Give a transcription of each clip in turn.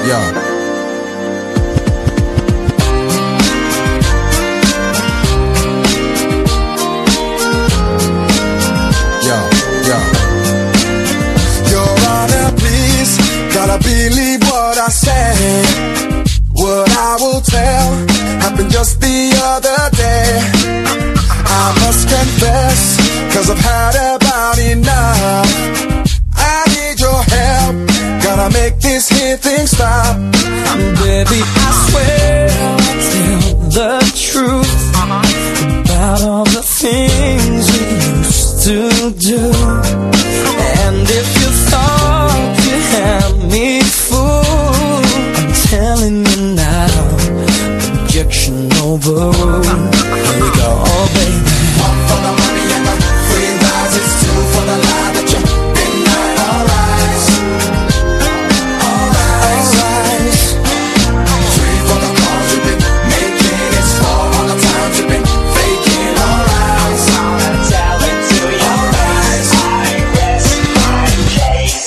Yeah. Your Honor, please, gotta believe what I say. What I will tell happened just the other day. I must confess, cause I've had about enough. I need your help, gotta make this here thing stop. Baby, I swear I'll tell the truth about all the things we used to do. And if you thought you had me fooled, I'm telling you now, objection overruled. Here we go, oh baby. One for the money and the free rides, it's two for the lie that you denied. Alright, alright. Three for the calls you've been making, it's four all the times you've been faking. Alright, I'm tell it to you. Alright, I rest my case.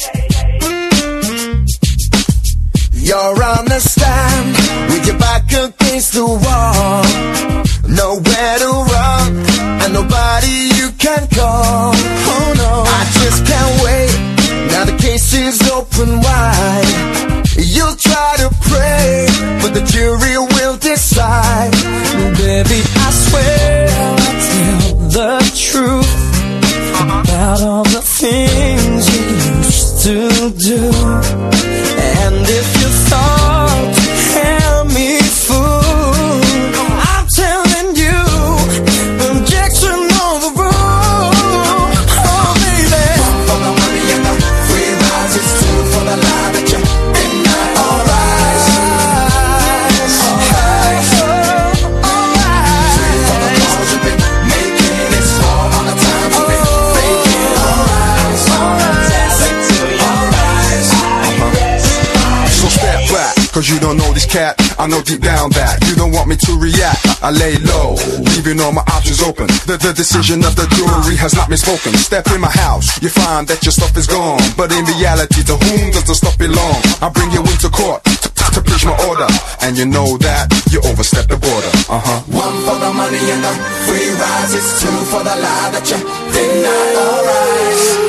You're on the stand with your back against the wall, nowhere to run and nobody you can call. Oh no, I just can't wait. Now the case is open wide. You'll try to pray, but the jury will decide. Baby, I swear I'll tell the truth about all the things you used to do. And if you thought you had me fooled, I'm telling you, objection overruled. Oh baby, one for the money and the free rides, it's two for the lie that you denied. Alright, alright. Three for the calls you've been making, it's four all the times you've been faking. Alright, so step back, cause you don't know this cat. I know deep down that you don't want me to react. I lay low, leaving all my options open. The decision of the jury has not been spoken. Step in my house, you find that your stuff is gone. But in reality, to whom does the stuff belong? I bring you into court to preach my order, and you know that you overstepped the border. One for the money and the free rides, it's two for the lie that you denied. Alright.